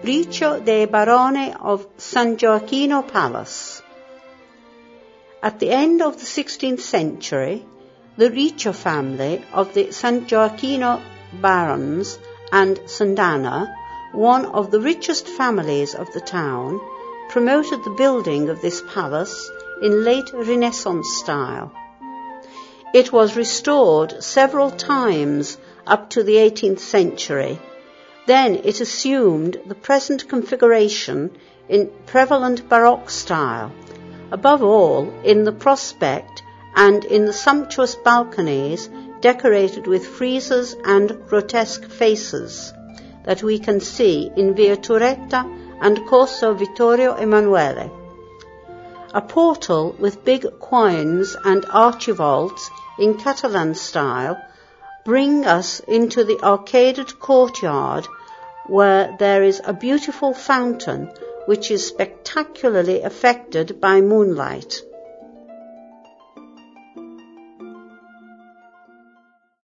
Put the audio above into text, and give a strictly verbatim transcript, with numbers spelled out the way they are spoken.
Riccio dei Baroni of San Gioacchino Palace. At the end of the sixteenth century, the Riccio family of the San Gioacchino barons and Sundana, one of the richest families of the town, promoted the building of this palace in late Renaissance style. It was restored several times up to the eighteenth century. Then it assumed the present configuration in prevalent Baroque style, above all in the prospect and in the sumptuous balconies decorated with friezes and grotesque faces that we can see in Via Turretta and Corso Vittorio Emanuele. A portal with big quoins and archivolts in Catalan style bring us into the arcaded courtyard, where there is a beautiful fountain which is spectacularly affected by moonlight.